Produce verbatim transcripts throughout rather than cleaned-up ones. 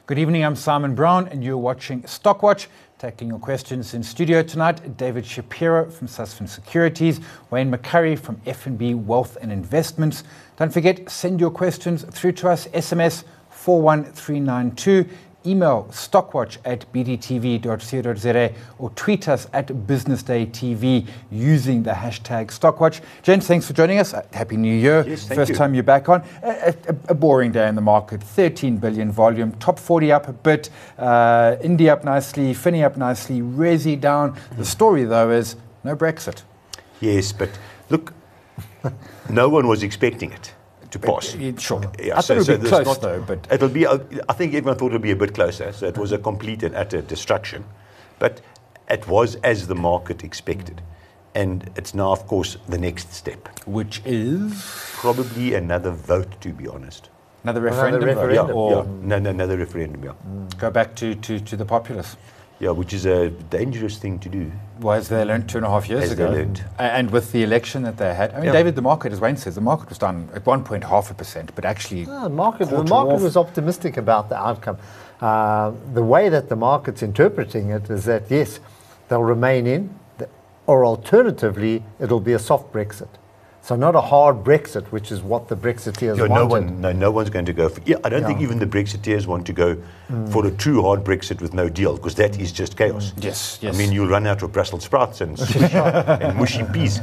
Good evening, I'm Simon Brown and you're watching Stockwatch. Taking your questions in studio tonight, David Shapiro from Susfin Securities, Wayne McCurry from F N B Wealth and Investments. Don't forget, send your questions through to us, S M S four one three nine two, email stockwatch at b d t v dot co dot z a or tweet us at businessdaytv using the hashtag Stockwatch. Gents, thanks for joining us. Happy New Year. Yes, thank First you. time you're back on. A, a, a boring day in the market, thirteen billion volume, top forty up a bit, uh, India up nicely, Finny up nicely, Resi down. The story though is no Brexit. Yes, but look, no one was expecting it to pass. It- it- sure. Yeah, I thought it would be there's close not- though, but It'll be, a- I think everyone thought it would be a bit closer, so it was a complete and utter destruction. But it was as the market expected. And it's now, of course, the next step. which is Probably another vote, to be honest. another Another referendum, vote, referendum. Yeah, or yeah. No, no, another referendum, yeah. go back to, to, to the populace. Yeah, which is a dangerous thing to do. Well, as they learned two and a half years As they ago. learned. A- And with the election that they had. I mean, Yeah. David, the market, as Wayne says, the market was down at one point half a percent, but actually Ah, market, the quarter market off. was optimistic about the outcome. Uh, the way that the market's interpreting it is that, yes, they'll remain in, th- or alternatively, it'll be a soft Brexit. So not a hard Brexit, which is what the Brexiteers Yeah, wanted. no one, no, no one's going to go for. Yeah, I don't think Yeah. even the Brexiteers want to go for a true hard Brexit with no deal, because that is just chaos. Yes, yes. I mean, you'll run out of Brussels sprouts and, and mushy peas.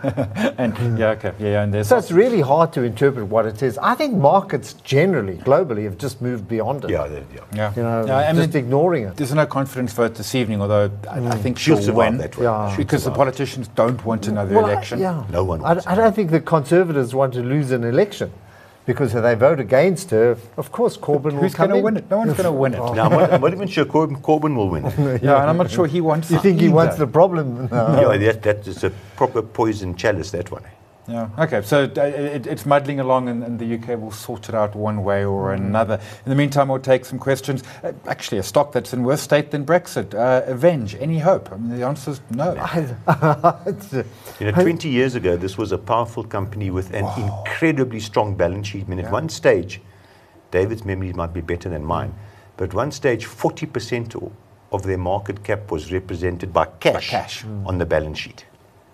and yeah, okay, yeah, yeah, and there's So it's really hard to interpret what it is. I think markets generally, globally, have just moved beyond it. Yeah, they- yeah. yeah, You know, yeah, I just mean, ignoring it. there's no confidence vote this evening, although I, I think She'll she'll survive win that way. Yeah. She'll because the survive. politicians don't want another Well, I- election. yeah. No one I, wants I don't think the Conservatives want to lose an election, because if they vote against her, of course Corbyn will Who's come going to in. win it? No one's going to win it. Now, I'm not, I'm not even sure Corbyn, Corbyn will win. Yeah, and I'm not sure he wants You it think he either. wants the problem? No. Yeah, that, that is a proper poison chalice, that one. Yeah. Okay. So uh, it, it's muddling along, and, and the U K will sort it out one way or another. In the meantime, we'll take some questions. Uh, actually, a stock that's in worse state than Brexit. Uh, Avenge. Any hope? I mean, the answer is no. It's, uh, You know, twenty years ago, this was a powerful company with an incredibly strong balance sheet. I mean, at one stage, David's memory might be better than mine, but at one stage, forty percent of their market cap was represented by cash, cash. on the balance sheet.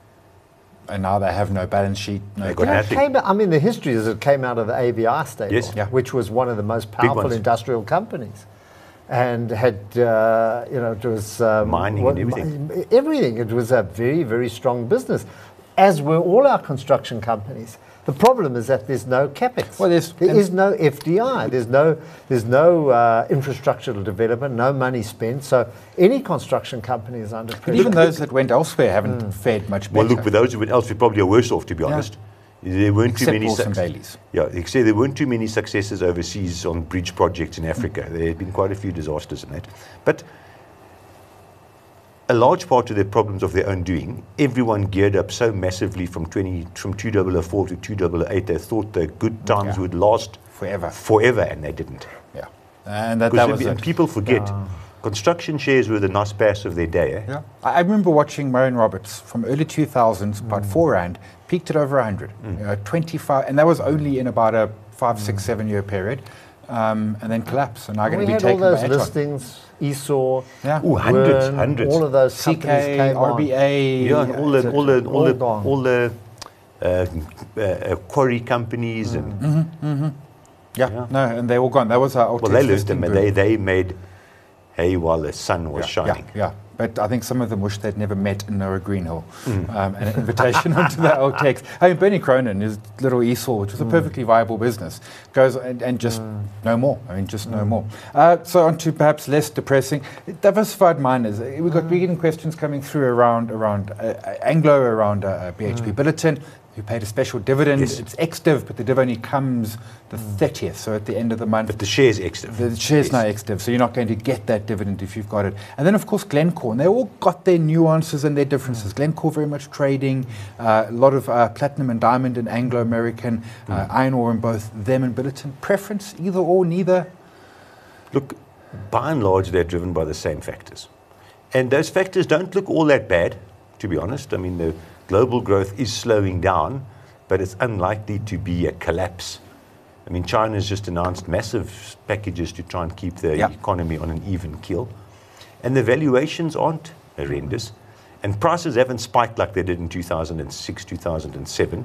And now they have no balance sheet. No. They got Yeah, it nothing. came, I mean, the history is it came out of the A V I stable, Yes. Yeah. which was one of the most powerful ones. industrial companies, and had uh, you know it was um, Mining and everything. mi- everything. It was a very very strong business, as were all our construction companies. The problem is that there's no capex. Well, there's- there and- is no F D I. There's no there's no uh, infrastructural development. No money spent. So any construction company is under But pressure. even those that went elsewhere haven't fared much better. Well, look, with those who went else, we probably are worse off, to be honest. There weren't too Except many. Wilson suc- Baileys. Yeah, they say there weren't too many successes overseas on bridge projects in Africa. There had been quite a few disasters in that. But a large part of their problems of their own doing, everyone geared up so massively from twenty from two thousand four to two thousand eight. They thought the good times Yeah. would last Forever. forever, and they didn't. Yeah. And that, that Because was and it. people forget, construction shares were the nice pass of their day. Eh? Yeah. I I remember watching Marion Roberts from early two thousands, about four rand, peaked at over one hundred, you know, twenty-five, and that was only in about a five, six, seven year period, um, and then collapsed. And now going we to be had all taken by those Aton. listings, E S O R, Yeah. Ooh, hundreds, Wern, hundreds. all of those C companies K, came R B on. A. Yeah, and all the all the all all the gone. all the uh, uh, quarry companies and Yeah, Yeah. no, and they all gone. That was our well, they learned them, and they they made hay while the sun was yeah, shining. Yeah, yeah, but I think some of them wish they'd never met Noah Greenhill. Mm. Um, and an invitation onto that old text. I mean, Bernie Cronin, his little E S O R, which was a Mm. perfectly viable business, goes and, and just no more. I mean, just no more. Uh, so on to perhaps less depressing, diversified miners. Uh, We've got we're getting questions coming through around around uh, uh, Anglo, around uh, B H P Billiton, who paid a special dividend. Yes. It's ex-div, but the div only comes the thirtieth, so at the end of the month. But the shares ex-div. The share's Yes. now ex-div, so you're not going to get that dividend if you've got it. And then, of course, Glencore. And they all got their nuances and their differences. Glencore very much trading, uh, a lot of uh, platinum and diamond and Anglo-American, uh, iron ore in both them and Billiton. Preference, either or, neither? Look, by and large, they're driven by the same factors. And those factors don't look all that bad, to be honest. I mean, the global growth is slowing down, but it's unlikely to be a collapse I mean, China has just announced massive packages to try and keep the Yeah. economy on an even keel. And the valuations aren't horrendous. And prices haven't spiked like they did in two thousand six, two thousand seven.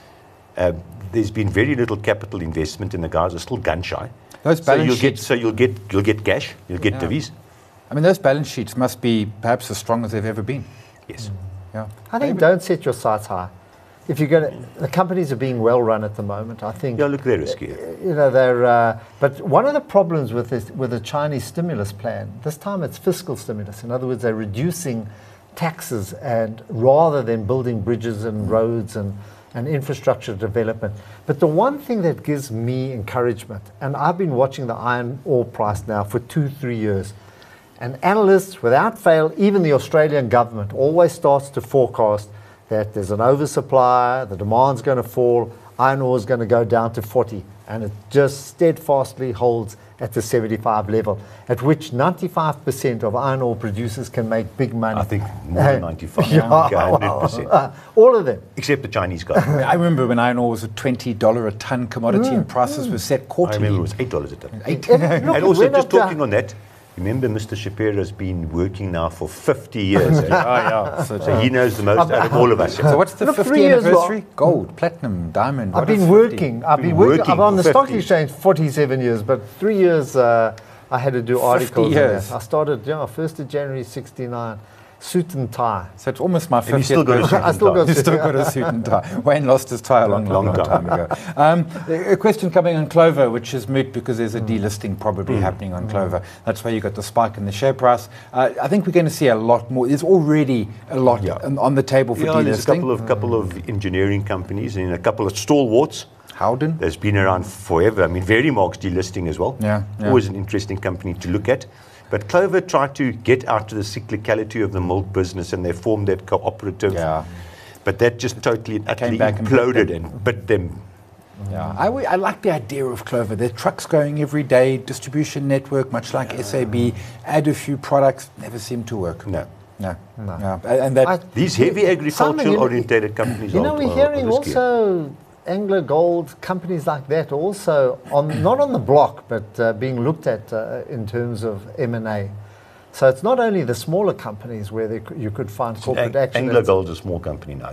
Uh, there's been very little capital investment, and the guys are still gun shy. Those So balance you'll get, sheets, so you'll get, you'll get cash, you'll get Yeah. divvies. I mean, those balance sheets must be perhaps as strong as they've ever been. Yes. Yeah. I think don't set your sights high. If you're going to, the companies are being well run at the moment. I think Yeah, look, they're risky. you know they're. Uh, but one of the problems with this, with the Chinese stimulus plan, this time it's fiscal stimulus. In other words, they're reducing taxes and rather than building bridges and roads and, and infrastructure development. But the one thing that gives me encouragement, and I've been watching the iron ore price now for two, three years, and analysts, without fail, even the Australian government always starts to forecast that there's an oversupply, the demand's going to fall, iron ore is going to go down to forty, and it just steadfastly holds at the seventy-five level, at which ninety-five percent of iron ore producers can make big money. I think more than ninety-five, Yeah, one hundred percent. Uh, all of them. Except the Chinese guy. I remember when iron ore was a twenty dollars a ton commodity and prices were set I quarterly. remember it was eight dollars a ton. Eight. Look, And it also, went just up to- talking on that, remember Mister Shapiro has been working now for fifty years. eh? Oh, yeah. So, So he knows the most out of all of us. so what's the Look, three fifty years anniversary? Gold, platinum, diamond. I've what been is working. I've Been been working. working I'm on the for stock fifty. exchange forty-seven years, but three years uh, I had to do articles. on years. that. I started, yeah, first of January sixty-nine, suit and tie. So it's almost my And you fiftieth still got a birthday. suit I still got You suit. still got a suit and tie. Wayne lost his tie a long, long, long, Long time time. ago. Um, a question coming on Clover, which is moot because there's a Mm. delisting probably happening on Clover. That's why you got the spike in the share price. Uh, I think we're going to see a lot more. There's already a lot Yeah. on, on the table for Yeah, there's a couple delisting. of couple of engineering companies and a couple of stalwarts Howden. that's been around forever. I mean, Verimark's delisting as well. Yeah, yeah. Always an interesting company to look at. But Clover tried to get out of the cyclicality of the milk business, and they formed that cooperative. Yeah. But that just totally and utterly back and bit imploded them. and bit them. Yeah, I, w- I like the idea of Clover. There are trucks going every day, distribution network, much like S A B. Add a few products, never seem to work. No. No. No. Yeah. And that. I- These heavy Simon, agricultural you know- orientated companies You are know, we're are- hearing are risky. also Anglo Gold, companies like that also, on not on the block, but uh, being looked at uh, in terms of M and A. So it's not only the smaller companies where they, c- you could find corporate Ang- action. Anglo it's- Gold's a small company now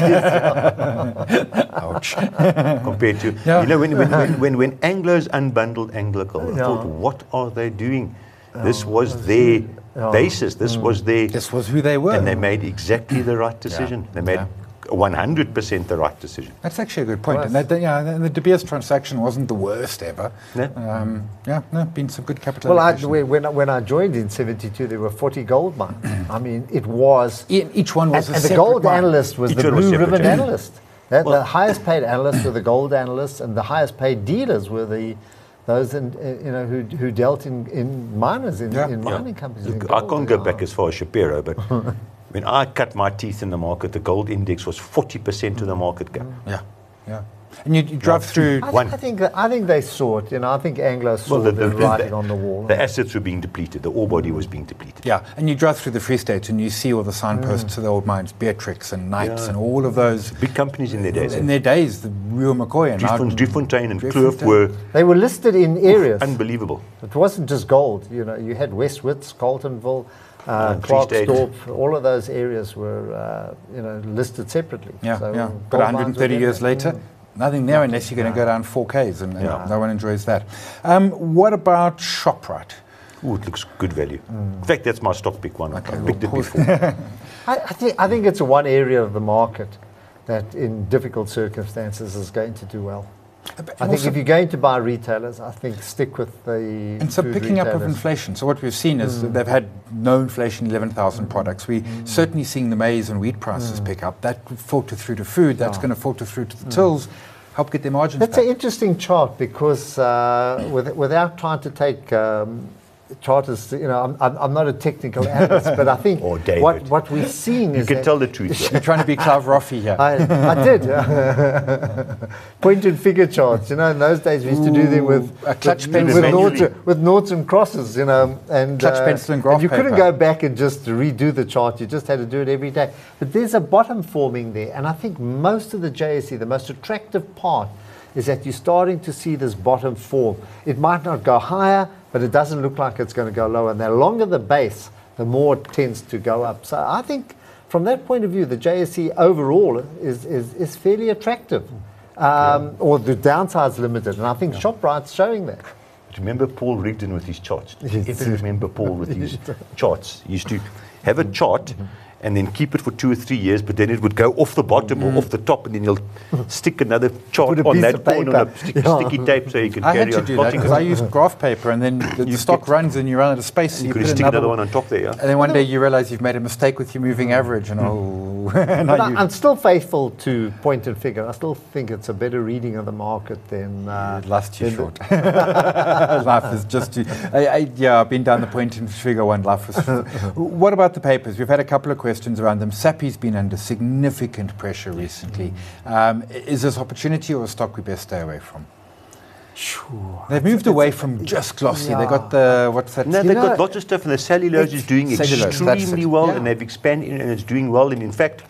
Ouch. compared to Yeah. you know when when, when, when when Anglo's unbundled Anglo Gold, I Yeah. thought, what are they doing? This was their Yeah. basis. This was their, This was who they were. and they made exactly the right decision. They made one hundred percent the right decision. That's actually a good point. Was. And that, yeah, and the De Beers transaction wasn't the worst ever. No. Um, yeah, no, been some good capital. Well, I, allocation. when, when I- when I joined in seventy-two, there were forty gold mines. I mean, it was. E- Each one And, was a and the separate gold mine. analyst was Each the one was blue separate, ribbon yeah. analyst. That, Well- the highest paid analysts were the gold analysts, and the highest paid dealers were the those in, uh, you know who who dealt in, in miners in, Yeah. in Yeah. mining companies. in Look, I gold. can't go Yeah. back as far as Shapiro, but when I cut my teeth in the market, the gold index was forty percent of the market cap. Yeah, yeah. And you, you drive through. I, One. I think I think they saw it. You know, I think Anglo saw the, the, the, writing the- on the wall. the assets were being depleted. The ore body was being depleted. Yeah, and you drive through the Free State and you see all the signposts to the old mines, Beatrix and Knights Yeah. and all of those. Big companies in their days. In their days, the real McCoy and now- Driefontein Driefontein and Driefontein. Kloof were They were listed in areas. unbelievable. It wasn't just gold. You know, you had Westwoods, Carltonville, uh, Uh, Free State. Clarksdorp. All of those areas were, uh, you know, listed separately. Yeah, So yeah. gold But mines one hundred thirty were years there. later, Mm. nothing there unless you're going to go down four Ks, and, and Yeah. no one enjoys that. Um, what about ShopRite? Ooh, it looks good value. In fact, that's my stock pick one. Okay, I picked we'll it pause. before. I, I think I think it's one area of the market that, in difficult circumstances, is going to do well. And I think also- if you're going to buy retailers, I think stick with the And so food picking up of retailers. inflation. So what we've seen is that they've had no inflation, eleven thousand products. We're certainly seeing the maize and wheat prices pick up. That will filter through to food. That's Yeah. going to filter through to the tills, help get their margins That's back. an interesting chart because uh, with, without trying to take um, charters, you know, I'm, I'm, I'm not a technical analyst, but I think Or David. what, what we're seeing You is can that tell the truth. You're trying to be Clive Roffey here. I, I did. Point and figure charts. You know, in those days we used to do them with Ooh, a clutch with, pencil. with, Manually. noughts, with noughts and crosses. You know, and Clutch pencil and graph you couldn't paper. go back and just redo the chart. You just had to do it every day. But there's a bottom forming there, and I think most of the J S E, the most attractive part, is that you're starting to see this bottom form. It might not go higher, but it doesn't look like it's going to go lower. And the longer the base, the more it tends to go up. So I think from that point of view, the J S E overall is, is, is fairly attractive. Um, yeah. Or the downside's limited. And I think yeah. ShopRite's showing that. Remember Paul Rigdon with his charts? Do you ever remember Paul with his charts? He used to have a chart and then keep it for two or three years, but then it would go off the bottom mm. or off the top, and then he'll stick another chart on that point on a sticky, yeah. sticky tape so you can I carry had to on. do that because I use graph paper, and then the, the stock runs and you run out of space. So you, you could put stick another, another one on top there, yeah? And then one day you realize you've made a mistake with your moving average, and oh. But I, I'm still faithful to point and figure. I still think it's a better reading of the market than. Uh, Life's too short. Life is just too. I, I, yeah, I've been down the point and figure one. Life was. What about the papers? We've had a couple of questions around them. Sappi's been under significant pressure recently. Um, is this opportunity or a stock we best stay away from? Sure. They've moved away from just glossy. Yeah. They got the what's that? No, they've got lots of stuff, and the cellulose is doing cellulose, extremely well, yeah. and they've expanded, and it's doing well. And in fact,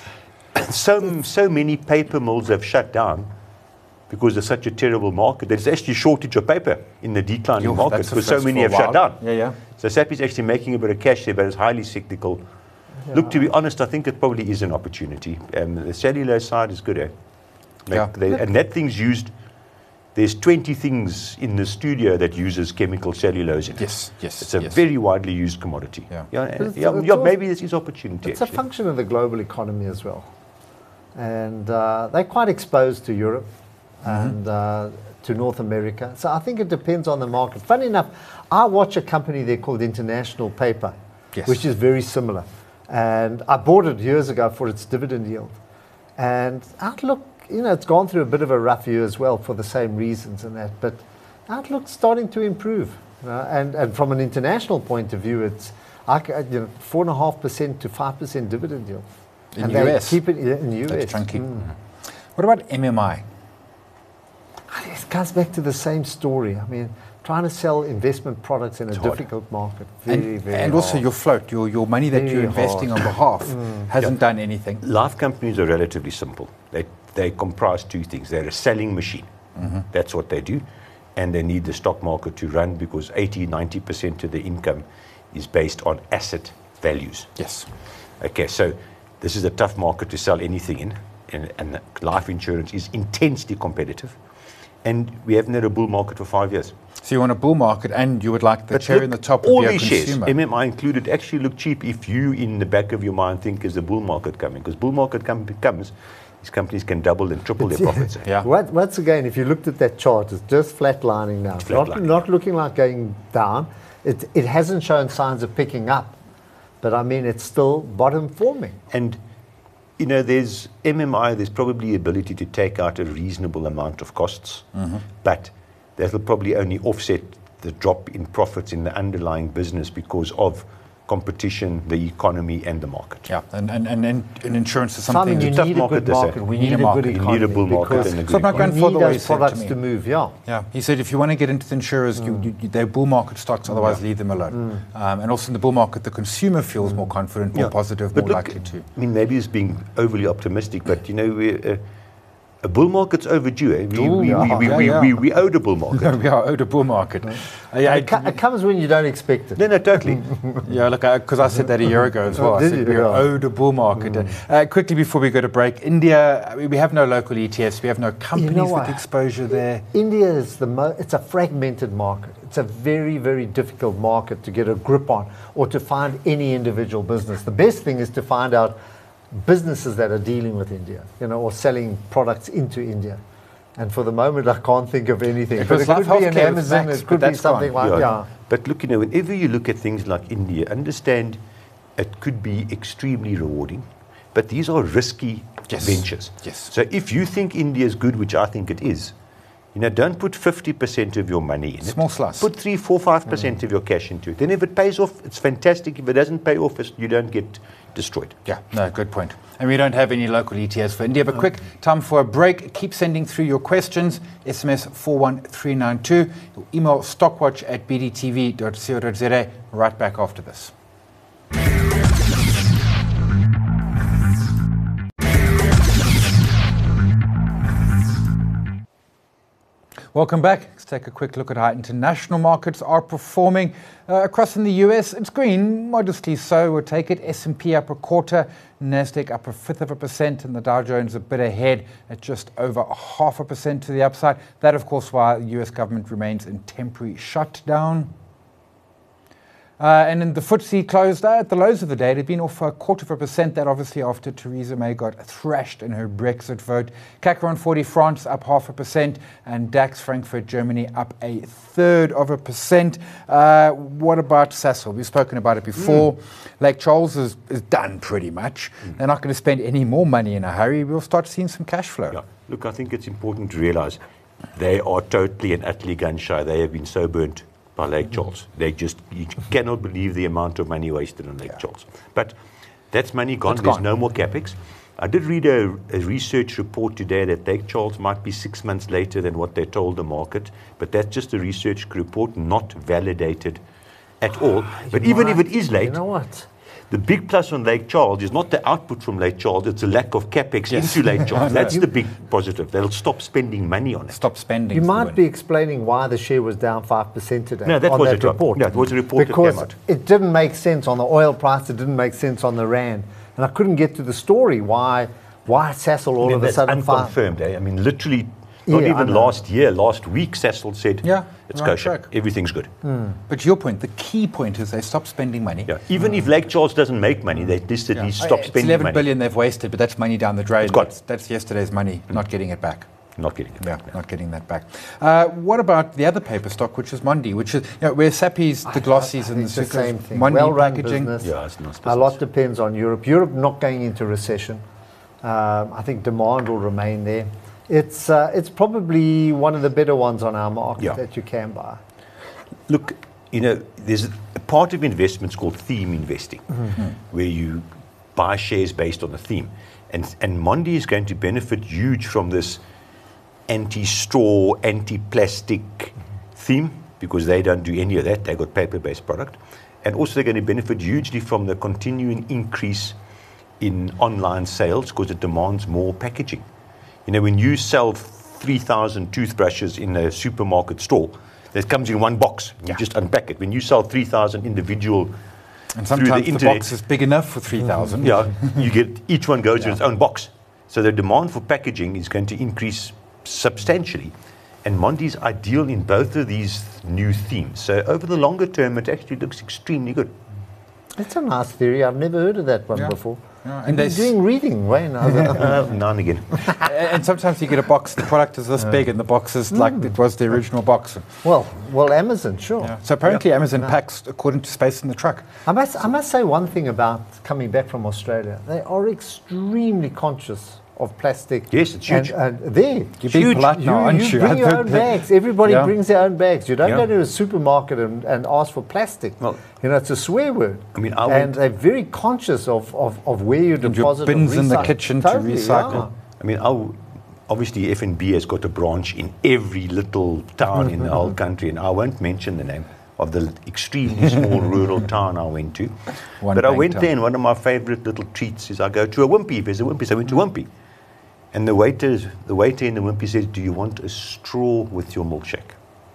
so so many paper mills have shut down because there's such a terrible market. There's actually a shortage of paper in the declining Yo, market because so many have shut down. Yeah, yeah. So Sappi's actually making a bit of cash there, but it's highly cyclical. Yeah. Look, to be honest, I think it probably is an opportunity. Um, the cellulose side is good, eh? Like yeah. they, and that thing's used. There's twenty things in the studio that uses chemical cellulose in it. Yes, yes. It's a yes. very widely used commodity. Yeah, yeah, it's, yeah, it's yeah also, maybe this is opportunity. It's actually. a function of the global economy as well. And uh, they're quite exposed to Europe mm-hmm. and uh, to North America. So I think it depends on the market. Funny enough, I watch a company there called International Paper, yes. which is very similar. And I bought it years ago for its dividend yield. And outlook, you know, it's gone through a bit of a rough year as well for the same reasons and that. But outlook's starting to improve. You know, and, and from an international point of view, it's I, you know, four point five percent to five percent dividend yield. In and the U S? Keep it in the U S. That's chunky. Mm. What about M M I? It comes back to the same story. I mean, trying to sell investment products in a it's difficult hard. market. Very, and, very And hard. also your float, your, your money that very you're investing hard. on behalf mm. hasn't yeah. done anything. Life companies are relatively simple. They, they comprise two things. They're a selling machine. Mm-hmm. That's what they do. And they need the stock market to run because eighty, ninety percent of the income is based on asset values. Yes. Okay, so this is a tough market to sell anything in, and, and life insurance is intensely competitive. And we haven't had a bull market for five years. So you want a bull market, and you would like the but cherry look, in the top all would be a these shares, consumer. M M I included, actually look cheap if you, in the back of your mind, think there's a bull market coming. Because bull market com- comes, these companies can double and triple their profits. Yeah. What, once again, if you looked at that chart, it's just flatlining now. It's Not, flatlining. not looking like going down. It, it hasn't shown signs of picking up. But I mean, it's still bottom forming. And, you know, there's M M I, there's probably the ability to take out a reasonable amount of costs, mm-hmm. but that'll probably only offset the drop in profits in the underlying business because of competition, the economy, and the market. Yeah, and, and, and, and insurance is something... Simon, you it's a tough need a market, good they say. market. We You need need a a market. good You economy. need a bull market because and a good So my economy. you grandfather need always those said to products me- to move, yeah. Yeah, he said if you want to get into the insurers, mm. you, you, they're bull market stocks, otherwise mm. leave them alone. Mm. Um, and also in the bull market, the consumer feels mm. more confident, more Yeah. positive, But more look, likely to. I mean, maybe it's being overly optimistic, but, you know, we, uh, a bull market's overdue. Eh? We, Ooh, we, yeah. we, we, Yeah, we, yeah. we, we owed a bull market. we are owed a bull market. Uh, yeah, It, co- it comes when you don't expect it. No, no, totally. Yeah, look, because I, I said that a year ago as well. Oh, I did said you? we are Yeah. owed a bull market. Mm. Uh, quickly before we go to break, India, I mean, we have no local E T Fs, we have no companies know with what? exposure there. India is the mo- it's a fragmented market. It's a very, very difficult market to get a grip on or to find any individual business. The best thing is to find out businesses that are dealing with India, you know, or selling products into India. And for the moment, I can't think of anything. It But was it could Life be an Healthcare with Amazon, Max, it but could be that's something gone. like, Yeah. yeah. But look, you know, whenever you look at things like India, understand it could be extremely rewarding, but these are risky Yes. ventures. Yes. So if you think India is good, which I think it is, you know, don't put fifty percent of your money in Small it. slice. Put three, four, five percent mm. of your cash into it. Then if it pays off, it's fantastic. If it doesn't pay off, it's, you don't get destroyed. Yeah, no, good point. And we don't have any local E T Fs for India. But quick, time for a break. Keep sending through your questions. S M S four one three nine two. Your email stockwatch at b d t v dot co dot z a. Right back after this. Welcome back. Let's take a quick look at how international markets are performing. Uh, across in the U S, it's green, modestly so. We'll take it. S and P up a quarter, Nasdaq up a fifth of a percent, and the Dow Jones a bit ahead at just over half a percent to the upside. That, of course, while the U S government remains in temporary shutdown. Uh, and then the F T S E closed at the lows of the day. It had been off a quarter of a percent. That obviously after Theresa May got thrashed in her Brexit vote. C A C one forty France up half a percent, and DAX Frankfurt Germany up a third of a percent. Uh, what about Sasol? We've spoken about it before. Mm. Lake Charles is, is done pretty much. Mm. They're not going to spend any more money in a hurry. We'll start seeing some cash flow. Yeah. Look, I think it's important to realize they are totally and utterly gun shy. They have been so burnt by Lake Charles. They just, you cannot believe the amount of money wasted on Lake yeah. Charles. But that's money gone. It's There's gone. no more capex. I did read a, a research report today that Lake Charles might be six months later than what they told the market, but that's just a research report, not validated at all. But even if it is late, you know what? The big plus on Lake Charles is not the output from Lake Charles, it's a lack of capex yes. into Lake Charles. That's the big positive. They'll stop spending money on it. Stop spending. You might be explaining why the share was down five percent today. No, that on was that a report. No, it was a report because that came out. It didn't make sense on the oil price, it didn't make sense on the rand. And I couldn't get to the story why why Sasol all I mean, of a that's sudden unconfirmed. Eh? I mean, literally, not yeah, even last year, last week, Sasol said, yeah, it's right kosher, track. everything's good. Mm. But your point, the key point is they stop spending money. Yeah. Even mm. if Lake Charles doesn't make money, they just at yeah. least stop it's spending eleven money. billion they've wasted, but that's money down the drain. It's gone. That's, that's yesterday's money, mm. not getting it back. Not getting it yeah, back. Not getting that back. Uh, what about the other paper stock, which is Mondi, which is, you know, where Sappi's, the glossies, and the, the same thing. Mondi Well-run packaging. business. Yeah, it's nice a lot depends on Europe. Europe not going into recession. Um, I think demand will remain there. It's uh, it's probably one of the better ones on our market yeah. that you can buy. Look, you know, there's a part of investments called theme investing, mm-hmm. where you buy shares based on a theme. And, and Mondi is going to benefit huge from this anti-straw, anti-plastic mm-hmm. theme, because they don't do any of that. They've got paper-based product. And also they're going to benefit hugely from the continuing increase in online sales, because it demands more packaging. You know, when you sell three thousand toothbrushes in a supermarket store, that comes in one box. You yeah. just unpack it. When you sell three thousand individual and sometimes through the, the internet, box is big enough for three thousand. Yeah, you get each one goes yeah. in its own box. So the demand for packaging is going to increase substantially. And Mondi is ideal in both of these new themes. So over the longer term, it actually looks extremely good. That's a nice theory. I've never heard of that one yeah. before. Yeah, and they're doing reading, Wayne. uh, now and again. And sometimes you get a box, the product is this yeah. big, and the box is mm. like it was the original box. Well, well, Amazon, sure. Yeah. So apparently yeah. Amazon no. packs according to space in the truck. I must, I must say one thing about coming back from Australia. They are extremely conscious of plastic. Yes, it's huge. And, and there, you're being polite now, aren't you? You bring your own bags. Everybody yeah. brings their own bags. You don't yeah. go to a supermarket and, and ask for plastic. Well, you know, it's a swear word. I mean, I and they're very conscious of, of, of where you and deposit your bins and in the kitchen totally, to recycle. Yeah. I mean, I'll, obviously F N B has got a branch in every little town in the whole country, and I won't mention the name of the extremely small rural town I went to. One but I went town. there, and one of my favorite little treats is I go to a Wimpy. If there's a Wimpy, so I went to Wimpy. And the waiter, the waiter in the Wimpy said, "Do you want a straw with your milkshake?"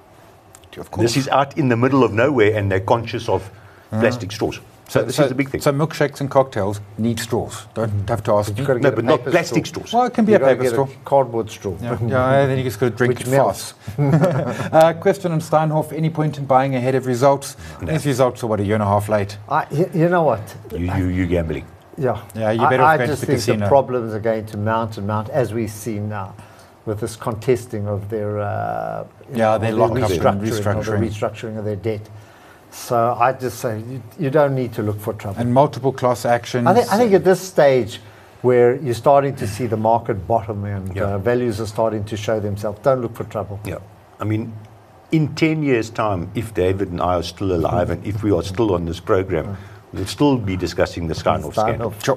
Of course. This is out in the middle of nowhere, and they're conscious of uh, plastic straws. So, so this so, is the big thing. So milkshakes and cocktails need straws. Don't mm. have to ask. But no, but not plastic straws. Well, it can be you a paper straw. A cardboard straw. Yeah, yeah, then you just got to drink Which it fast. uh, question on Steinhoff, any point in buying ahead of results? No. These results are, what, a year and a half late? I, you, you know what? You, you, you gambling. Yeah, yeah. You better I, off I going just to the think casino. the problems are going to mount and mount, as we see now, with this contesting of their uh, yeah, know, their their lock-up restructuring, and restructuring. Or the restructuring of their debt. So I just say you, you don't need to look for trouble. And multiple class actions. I think, I think at this stage, where you're starting to see the market bottom and yeah. uh, values are starting to show themselves, don't look for trouble. Yeah, I mean, in ten years' time, if David and I are still alive and if we are still on this program, we'll still be discussing the Steinhoff scandal. Sure.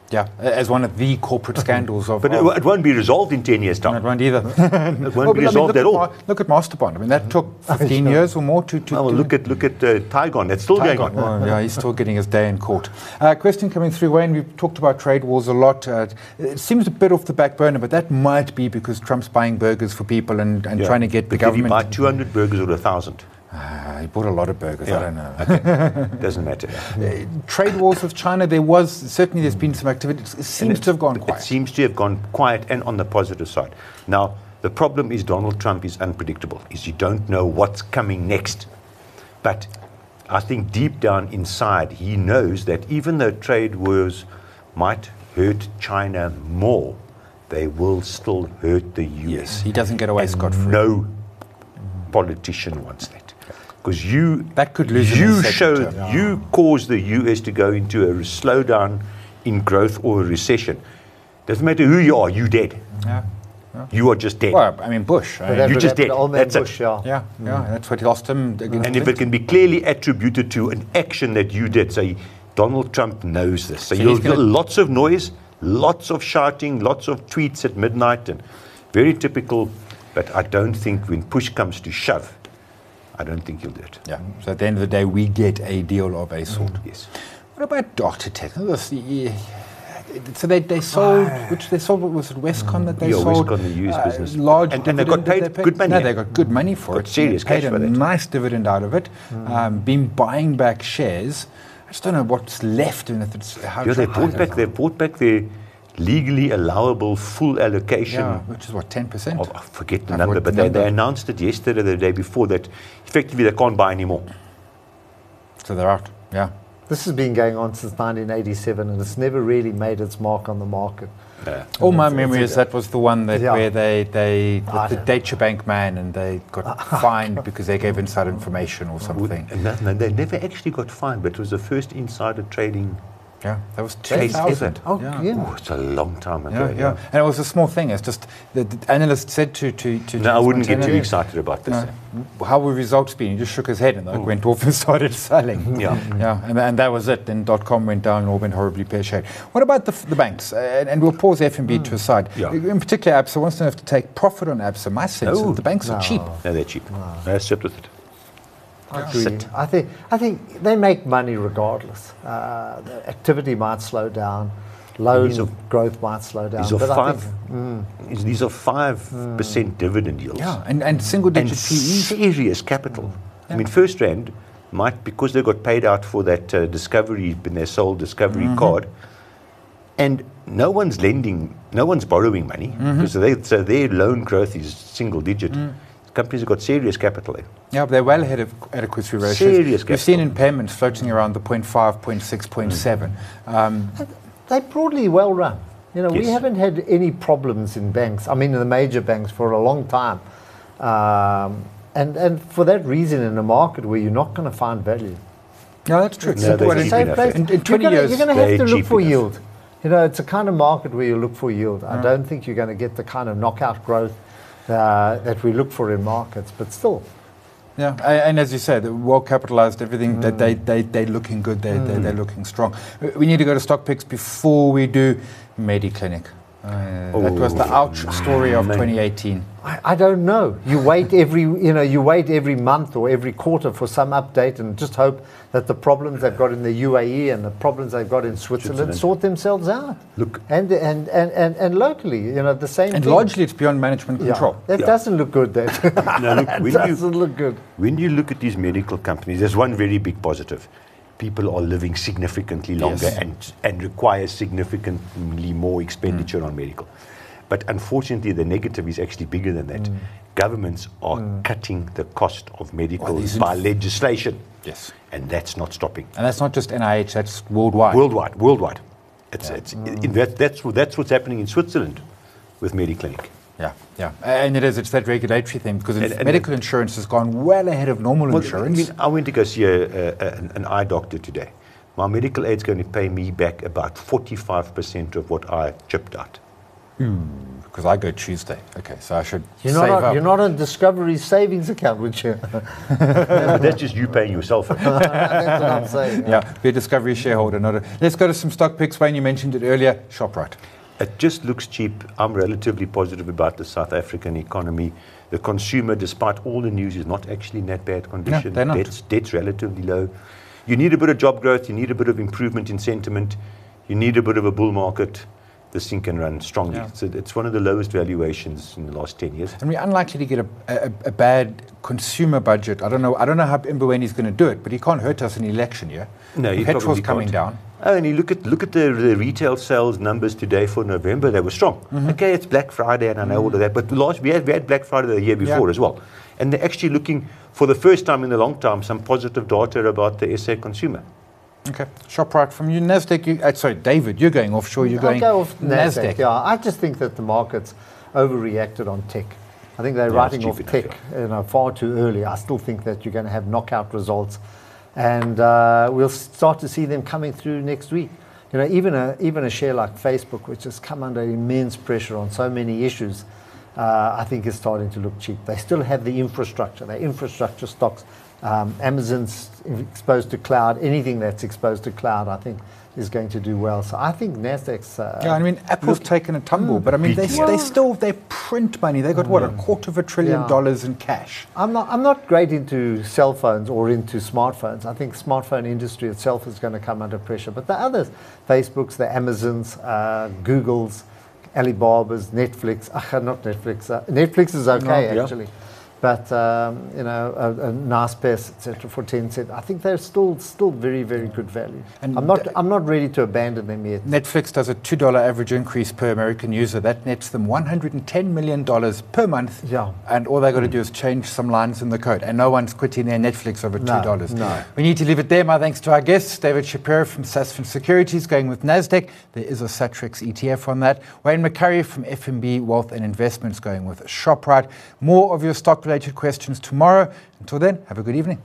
Yeah, as one of the corporate scandals of. But of, it, it won't be resolved in ten years' time. No, it won't either. It won't Well, be but I mean, resolved look at all. Ma- look at Masterbond. I mean, that took fifteen years or more to. to Oh, well, to look at look at uh, Tygon. That's still going on. Well, yeah, he's still getting his day in court. Uh, question coming through, Wayne. We've talked about trade wars a lot. Uh, it seems a bit off the back burner, but that might be because Trump's buying burgers for people and, and Yeah. trying to get the But did he government. buy two hundred burgers or a thousand? Uh, he bought a lot of burgers. I Yeah. don't know. Okay. Doesn't matter. Uh, trade wars with China, there was certainly there's been some activity. It seems And to have gone It quiet. seems to have gone quiet and on the positive side. Now, the problem is Donald Trump is unpredictable, is you don't know what's coming next. But I think deep down inside, he knows that even though trade wars might hurt China more, they will still hurt the U S. Yes, he doesn't get away scot-free. No politician wants that. Because you, That could lose him in you the second show, term. Yeah. you cause the U S to go into a slowdown in growth or a recession. Doesn't matter who you are, you dead. Yeah. You are just dead. Well, I mean, Bush. I But mean, that you would just happen did. to Old Man That's it. Bush, yeah. yeah, yeah, that's what he lost him against and if it can be clearly attributed to an action that you did, say Donald Trump knows this. So, So you'll he's get gonna- lots of noise, lots of shouting, lots of tweets at midnight, and very typical. But I don't think when push comes to shove, I don't think he'll do it. Yeah. So at the end of the day, we get a deal of a sort. Yes. What about Doctor Tech? This, yeah, So they, they sold, which they sold, what was it, Westcon that they Yeah, sold? Westcon, the used uh, business. Large And- and they got dividend that paid good money, No, eh? they got good money for Got it. serious They paid cash a for that. nice dividend out of it. Um, been buying back shares. I just don't know what's left and if it's how. Yeah, they I bought don't back. know. They bought back their legally allowable full allocation. Yeah, which is what, ten percent? Of, I forget the I number, forgot but the they, they number. announced it yesterday, or the day before, that effectively they can't buy anymore. So they're out. Yeah. This has been going on since nineteen eighty-seven, and it's never really made its mark on the market. Yeah. All my It's- memory it's is a- that was the one that Yeah. where they, they I the, the don't- Deutsche Bank man and they got fined because they gave inside information or something. And no, no, they never actually got fined, but it was the first insider trading. Yeah, that was two Case thousand. Oh, yeah. yeah. Oh, it's a long time Yeah, ago. yeah, and it was a small thing. It's just the, the analyst said to to, to No, I James wouldn't get Montana, too excited about this. No, how were results been? He just shook his head and like, went off and started selling. Yeah. yeah, and, and that was it. Then dot com went down and all went horribly pear-shaped. What about the, the banks? Uh, and, and we'll pause F N B to a side. Yeah. In particular, ABSA wants to have to take profit on ABSA. My sense No. is the banks are No. cheap. No, they're cheap. No, sit with it. I agree. Sit. I think I think they make money regardless. Uh, the activity might slow down, loan These are- growth might slow down. These are but I five. think, is- These are five percent dividend yields. Yeah, and, and single-digit and P Es. serious capital. I mean, First Rand might, because they got paid out for that uh, Discovery, when they sold Discovery card, and no one's lending, no one's borrowing money, because they, so their loan growth is single digit. Companies have got serious capital there. Yeah, they're well ahead of adequacy ratios. Serious We've seen capital. impairments floating around the zero point five, zero point six, zero point seven. Um, they're broadly well run. You know, we Yes. haven't had any problems in banks. I mean, in the major banks for a long time, um, and and for that reason, in a market where you're not going to find value, no, that's true. No, Simple. they And keep in- same enough. place. In, in You're twenty gonna- years, you're going to they're have to look cheap for enough. yield. You know, it's a kind of market where you look for yield. I don't think you're going to get the kind of knockout growth uh, that we look for in markets, but still. yeah, a- and as you said, they're well capitalized, everything, that they, they, they're looking good, they, they, they're looking strong. Uh, We need to go to stock picks before we do MediClinic. Uh, that was the Oh, ouch story of man. twenty eighteen. I, I don't know. You wait every, you know, you wait every month or every quarter for some update, and just hope that the problems they've got in the U A E and the problems they've got in Switzerland, Switzerland. sort themselves out. Look, And and, and, and and locally, you know, the same. And thing. largely it's beyond management Yeah. control. That Yeah. doesn't look good. That now look, when you, doesn't look good. when you look at these medical companies, there's one very big positive. People are living significantly longer Yes. and, and require significantly more expenditure on medical. But unfortunately, the negative is actually bigger than that. Governments are cutting the cost of medical Well, these by inf- legislation, Yes. and that's not stopping. And that's not just N I H, that's worldwide. Worldwide, worldwide. It's, it's, in that, that's, what- that's what's happening in Switzerland with MediClinic. Yeah, yeah. And it is, it's that regulatory thing, because And- if and medical insurance has gone well ahead of normal Well, insurance. I, mean, I went to go see a, a, an, an eye doctor today. My medical aid's going to pay me back about forty-five percent of what I chipped out. because I go Tuesday. Okay, so I should You're save not, on, up. you're not on Discovery's savings account, would you? But that's just you paying yourself. That's what I'm saying. Yeah, be a Discovery shareholder. Not a, let's go to some stock picks. Wayne, you mentioned it earlier. ShopRite. It just looks cheap. I'm relatively positive about the South African economy. The consumer, despite all the news, is not actually in that bad condition. No, they're not. Debt's, debt's relatively low. You need a bit of job growth. You need a bit of improvement in sentiment. You need a bit of a bull market. This thing can run strongly. Yeah. So it's one of the lowest valuations in the last ten years. And we're unlikely to get a, a, a bad consumer budget. I don't know. I don't know how Mboweni is going to do it, but he can't hurt us in the election year. No, he Petrol's probably coming can't. down. Oh, and you look at look at the, the retail sales numbers today for November. They were strong. Mm-hmm. Okay, it's Black Friday, and I know all of that. But the last we had we had Black Friday the year before Yeah. as well, and they're actually looking for the first time in a long time some positive data about the S A consumer. Okay. ShopRite from you. Nasdaq. You, uh, sorry, David, you're going offshore. You're going I'll go off Nasdaq. Nasdaq. Yeah, I just think that the market's overreacted on tech. I think they're Yeah, writing it's off stupid, tech you know, far too early. I still think that you're going to have knockout results, and uh, we'll start to see them coming through next week. You know, even a even a share like Facebook, which has come under immense pressure on so many issues, uh, I think is starting to look cheap. They still have the infrastructure. Their infrastructure stocks. Um, Amazon's exposed to cloud. Anything that's exposed to cloud, I think, is going to do well. So I think Nasdaq's. Uh, Yeah, I mean, Apple's look- taken a tumble, but I mean, they, Beating they it. still they print money. They got what, a quarter of a trillion Yeah. dollars in cash. I'm not. I'm not great into cell phones or into smartphones. I think smartphone industry itself is going to come under pressure. But the others, Facebooks, the Amazons, uh, Googles, Alibaba's, Netflix. Uh, not Netflix. Uh, Netflix is okay yeah. actually, but um, you know, a, a Naspers, et cetera, for ten cent. I think they're still still very very good value. And I'm not. th- I'm not ready to abandon them yet. Netflix does a two dollar average increase per American user. That nets them one hundred ten million dollars per month. Yeah. And all they got to do is change some lines in the code. And no one's quitting their Netflix over two No, dollars. no. We need to leave it there. My thanks to our guests, David Shapiro from Sasfin Securities, going with Nasdaq. There is a Satrix E T F on that. Wayne McCurry from F N B Wealth and Investments, going with ShopRite. More of your stock-related questions tomorrow. Until then, have a good evening.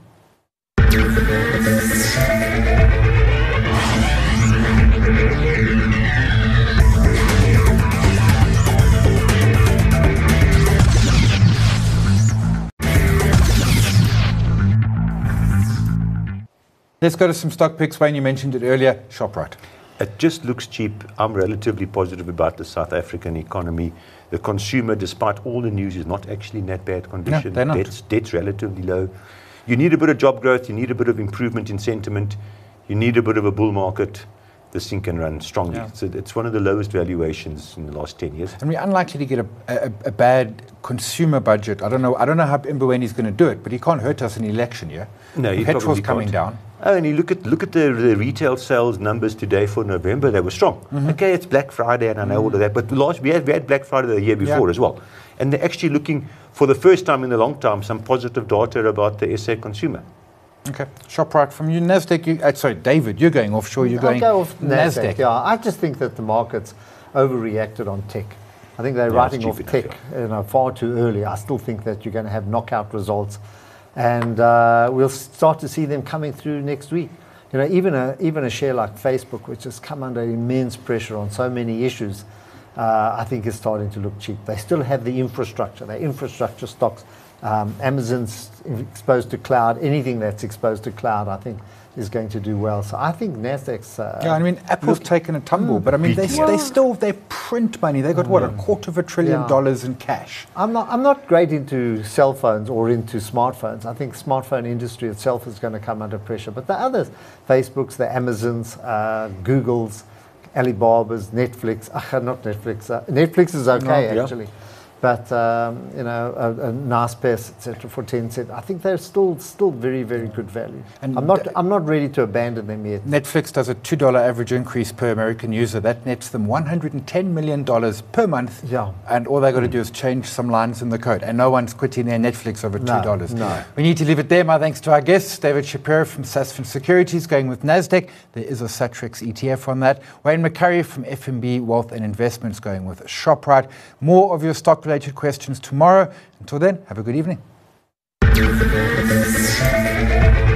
Let's go to some stock picks. Wayne, you mentioned it earlier. ShopRite. It just looks cheap. I'm relatively positive about the South African economy. The consumer, despite all the news, is not actually in that bad condition. they're not. Debt's, debt's relatively low. You need a bit of job growth. You need a bit of improvement in sentiment. You need a bit of a bull market. This thing can run strongly. Yeah. So it's one of the lowest valuations in the last ten years. And we're unlikely to get a, a, a bad consumer budget. I don't know. I don't know how Mboweni is going to do it, but he can't hurt us in the election year. No, he Petrol's probably coming can't. down. Oh, and you look at look at the, the retail sales numbers today for November. They were strong. Mm-hmm. Okay, it's Black Friday, and I know all of that. But the last we had we had Black Friday the year before Yeah. as well, and they're actually looking for the first time in a long time some positive data about the S A consumer. Okay. ShopRite from you. Nasdaq. You, uh, sorry, David, you're going offshore. You're going I'll go off Nasdaq. Nasdaq. Yeah, I just think that the market's overreacted on tech. I think they're Yeah, writing it's off stupid, tech you know, far too early. I still think that you're going to have knockout results, and uh, we'll start to see them coming through next week. You know, even a even a share like Facebook, which has come under immense pressure on so many issues, uh, I think is starting to look cheap. They still have the infrastructure. Their infrastructure stocks. Um, Amazon's exposed to cloud. Anything that's exposed to cloud, I think, is going to do well. So I think Nasdaq's. Uh, Yeah, I mean, Apple's look- taken a tumble, but I mean, they, Beating they it. still they print money. They got what, a quarter of a trillion Yeah. dollars in cash. I'm not. I'm not great into cell phones or into smartphones. I think smartphone industry itself is going to come under pressure. But the others, Facebooks, the Amazons, uh, Googles, Alibaba's, Netflix. Uh, not Netflix. Uh, Netflix is okay yeah. actually, but um, you know, a, a Naspers, et cetera, for ten cent. I think they're still still very very good value. And I'm not. th- I'm not ready to abandon them yet. Netflix does a two dollar average increase per American user. That nets them one hundred ten million dollars per month. Yeah. And all they got to do is change some lines in the code. And no one's quitting their Netflix over two No, dollars. no. We need to leave it there. My thanks to our guests, David Shapiro from Sasfin Securities, going with Nasdaq. There is a Satrix E T F on that. Wayne McCurry from F N B Wealth and Investments, going with ShopRite. More of your stock-related questions tomorrow. Until then, have a good evening.